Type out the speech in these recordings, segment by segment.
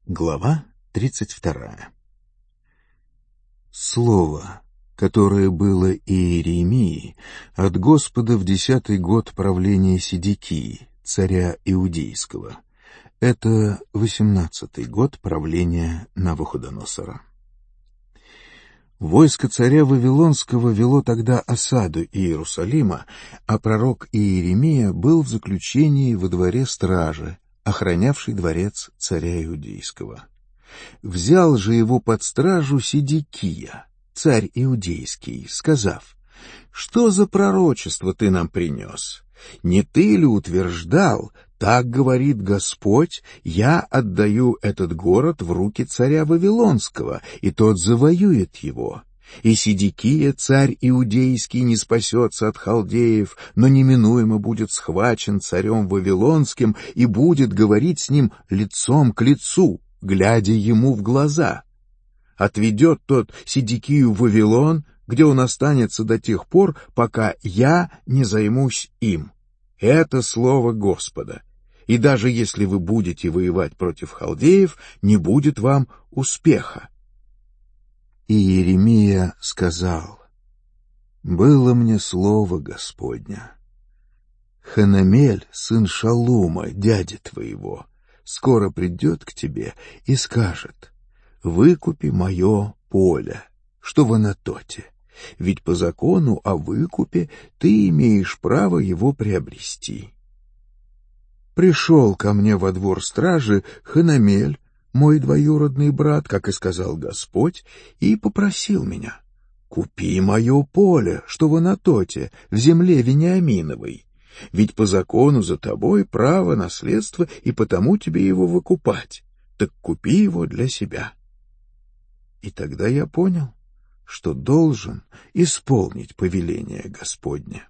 Глава 32. Слово, которое было Иеремии от Господа в 10-й год правления Седекии, царя Иудейского. Это 18-й год правления Навуходоносора. Войско царя Вавилонского вело тогда осаду Иерусалима, а пророк Иеремия был в заключении во дворе стражи, охранявший дворец царя Иудейского. Взял же его под стражу Седекия, царь Иудейский, сказав: «Что за пророчество ты нам принес? Не ты ли утверждал: так говорит Господь, я отдаю этот город в руки царя Вавилонского, и тот завоюет его? И Седекия, царь Иудейский, не спасется от халдеев, но неминуемо будет схвачен царем Вавилонским и будет говорить с ним лицом к лицу, глядя ему в глаза. Отведет тот Седекию в Вавилон, где он останется до тех пор, пока я не займусь им. Это слово Господа. И даже если вы будете воевать против халдеев, не будет вам успеха». И Иеремия сказал: «Было мне слово Господня. Ханамель, сын Шалума, дяди твоего, скоро придет к тебе и скажет: выкупи мое поле, что в Анатоте, ведь по закону о выкупе ты имеешь право его приобрести». Пришел ко мне во двор стражи Ханамель, мой двоюродный брат, как и сказал Господь, и попросил меня: «Купи мое поле, что в Анатоте, в земле Вениаминовой, ведь по закону за тобой право наследства, и потому тебе его выкупать, так купи его для себя». И тогда я понял, что должен исполнить повеление Господне.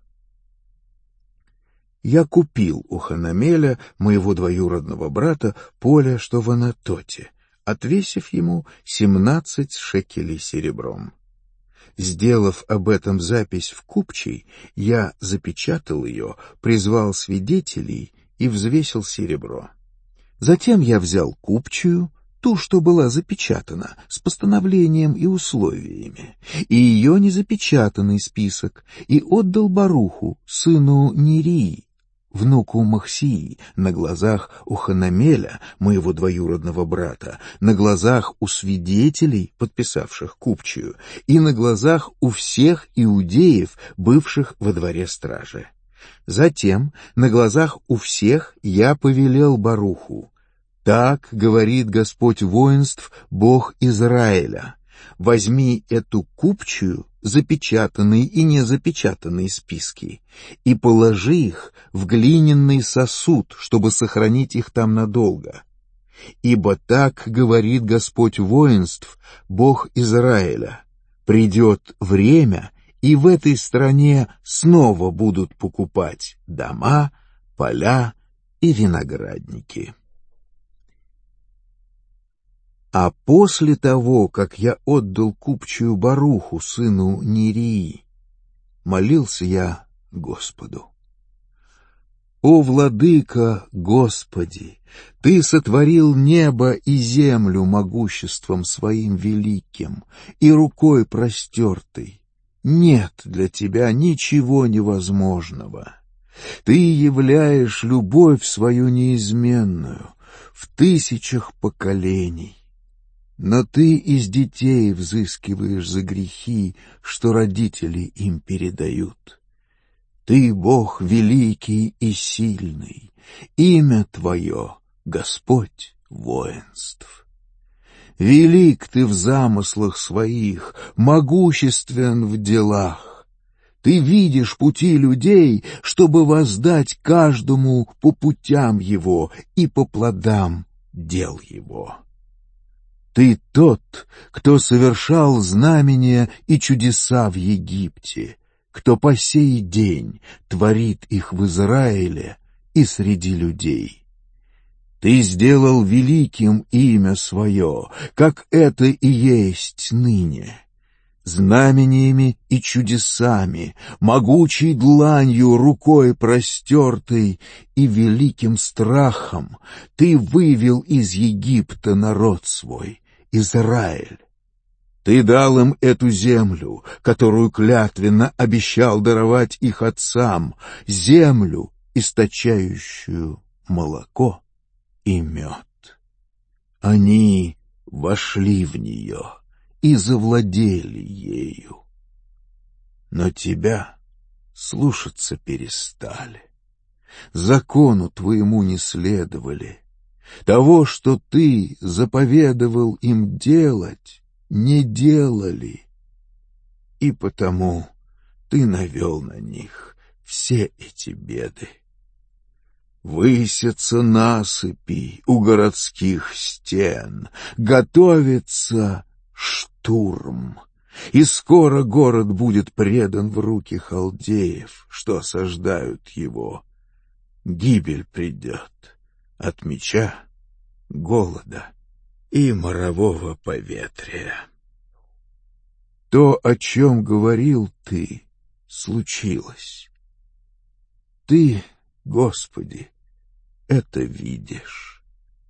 Я купил у Ханамеля, моего двоюродного брата, поле, что в Анатоте, отвесив ему 17 шекелей серебром. Сделав об этом запись в купчей, я запечатал ее, призвал свидетелей и взвесил серебро. Затем я взял купчую, ту, что была запечатана, с постановлением и условиями, и ее незапечатанный список, и отдал Баруху, сыну Нерии, внуку Махсии, на глазах у Ханамеля, моего двоюродного брата, на глазах у свидетелей, подписавших купчую, и на глазах у всех иудеев, бывших во дворе стражи. Затем на глазах у всех я повелел Баруху: «Так говорит Господь воинств, Бог Израиля: возьми эту купчую, запечатанные и незапечатанные списки, и положи их в глиняный сосуд, чтобы сохранить их там надолго. Ибо так говорит Господь воинств, Бог Израиля: придет время, и в этой стране снова будут покупать дома, поля и виноградники». А после того, как я отдал купчую Баруху, сыну Нерии, молился я Господу: «О, Владыка, Господи, Ты сотворил небо и землю могуществом Своим великим и рукой простертой. Нет для Тебя ничего невозможного. Ты являешь любовь Свою неизменную в тысячах поколений. Но ты из детей взыскиваешь за грехи, что родители им передают. Ты, Бог великий и сильный, имя Твое — Господь воинств. Велик Ты в замыслах Своих, могуществен в делах. Ты видишь пути людей, чтобы воздать каждому по путям его и по плодам дел его. Ты тот, кто совершал знамения и чудеса в Египте, кто по сей день творит их в Израиле и среди людей. Ты сделал великим имя Свое, как это и есть ныне. знамениями и чудесами, могучей дланью рукой простертой и великим страхом ты вывел из Египта народ свой, Израиль. Ты дал им эту землю, которую клятвенно обещал даровать их отцам, землю, источающую молоко и мед. Они вошли в нее и завладели ею. Но тебя слушаться перестали, закону твоему не следовали, того, что ты заповедовал им делать, не делали, и потому ты навел на них все эти беды. Высятся насыпи у городских стен, готовится штурм, и скоро город будет предан в руки халдеев, что осаждают его. Гибель придет от меча, голода и морового поветрия. То, о чем говорил ты, случилось. Ты, Господи, это видишь.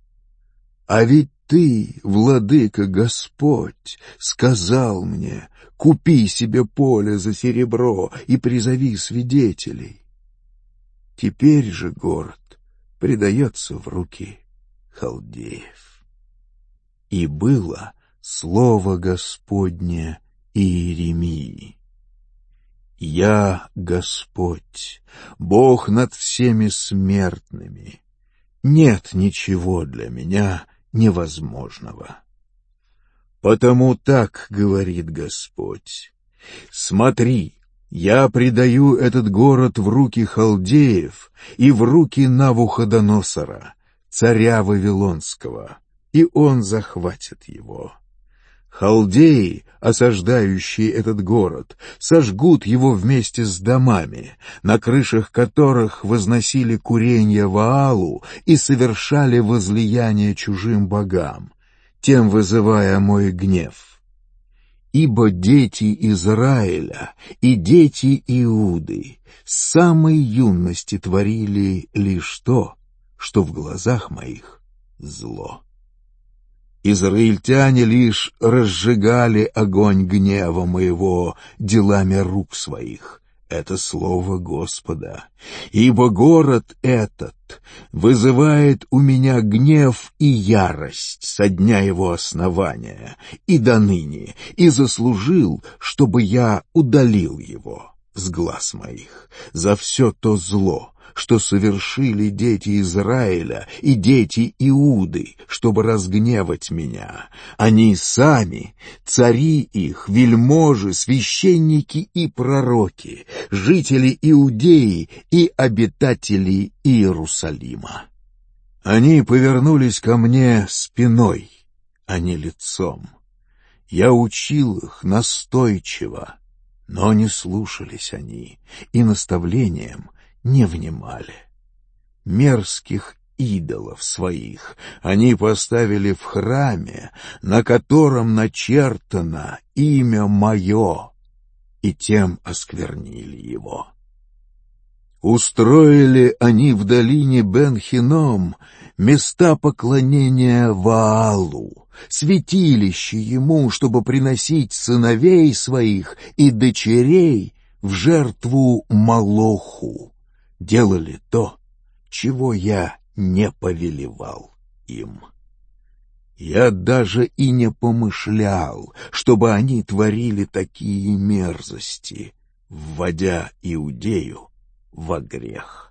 А ведь ты, владыка Господь, сказал мне: купи себе поле за серебро и призови свидетелей. Теперь же город предается в руки халдеев. И было слово Господне Иеремии: «Я Господь, Бог над всеми смертными. Нет ничего для меня невозможного. Потому так говорит Господь: смотри, я предаю этот город в руки халдеев и в руки Навуходоносора, царя Вавилонского, и он захватит его. Халдеи, осаждающие этот город, сожгут его вместе с домами, на крышах которых возносили куренья Ваалу и совершали возлияние чужим богам, тем вызывая мой гнев. Ибо дети Израиля и дети Иуды с самой юности творили лишь то, что в глазах моих зло. Израильтяне лишь разжигали огонь гнева моего делами рук своих. Это слово Господа. Ибо город этот вызывает у меня гнев и ярость со дня его основания и до ныне, и заслужил, чтобы я удалил его с глаз моих за все то зло, что совершили дети Израиля и дети Иуды, чтобы разгневать меня. Они сами, цари их, вельможи, священники и пророки, жители Иудеи и обитатели Иерусалима. Они повернулись ко мне спиной, а не лицом. Я учил их настойчиво, но не слушались они, и наставлением не внимали. Мерзких идолов своих они поставили в храме, на котором начертано имя мое, и тем осквернили его. Устроили они в долине Бен-Хинном места поклонения Ваалу, святилище ему, чтобы приносить сыновей своих и дочерей в жертву Молоху. Делали то, чего я не повелевал им. Я даже и не помышлял, чтобы они творили такие мерзости, вводя Иудею во грех.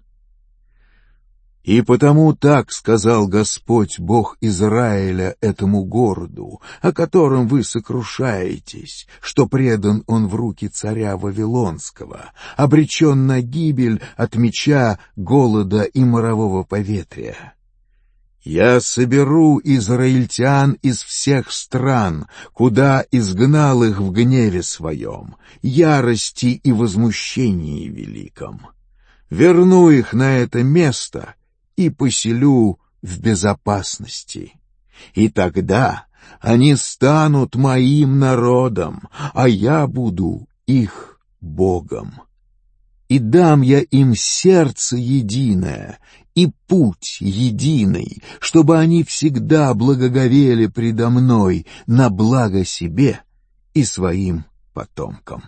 И потому так сказал Господь Бог Израиля этому городу, о котором вы сокрушаетесь, что предан он в руки царя Вавилонского, обречен на гибель от меча, голода и морового поветрия. Я соберу израильтян из всех стран, куда изгнал их в гневе своем, ярости и возмущении великом. Верну их на это место и поселю в безопасности. И тогда они станут моим народом, а я буду их Богом. И дам я им сердце единое и путь единый, чтобы они всегда благоговели предо мной на благо себе и своим потомкам.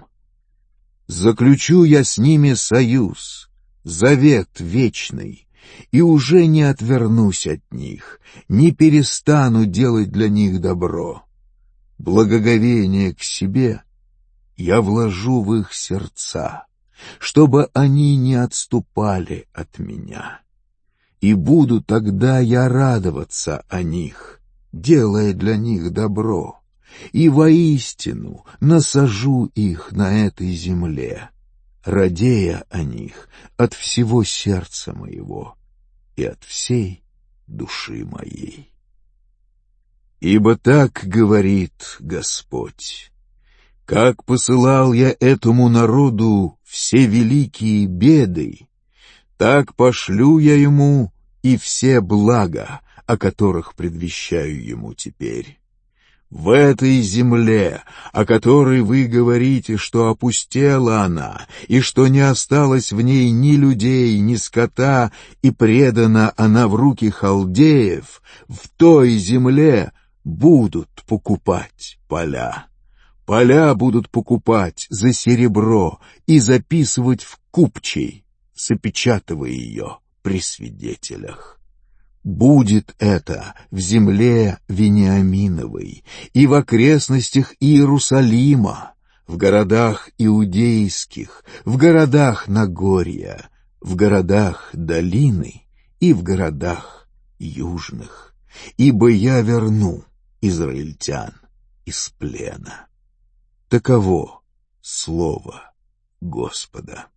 Заключу я с ними союз, завет вечный, и уже не отвернусь от них, не перестану делать для них добро. Благоговение к себе я вложу в их сердца, чтобы они не отступали от меня. И буду тогда я радоваться о них, делая для них добро, и воистину насажу их на этой земле, радея о них от всего сердца моего и от всей души моей. Ибо так говорит Господь: как посылал я этому народу все великие беды, так пошлю я ему и все блага, о которых предвещаю ему теперь. В этой земле, о которой вы говорите, что опустела она, и что не осталось в ней ни людей, ни скота, и предана она в руки халдеев, в той земле будут покупать поля. Поля будут покупать за серебро и записывать в купчей, запечатывая ее при свидетелях. Будет это в земле Вениаминовой и в окрестностях Иерусалима, в городах иудейских, в городах Нагорья, в городах долины и в городах южных, ибо я верну израильтян из плена. Таково слово Господа.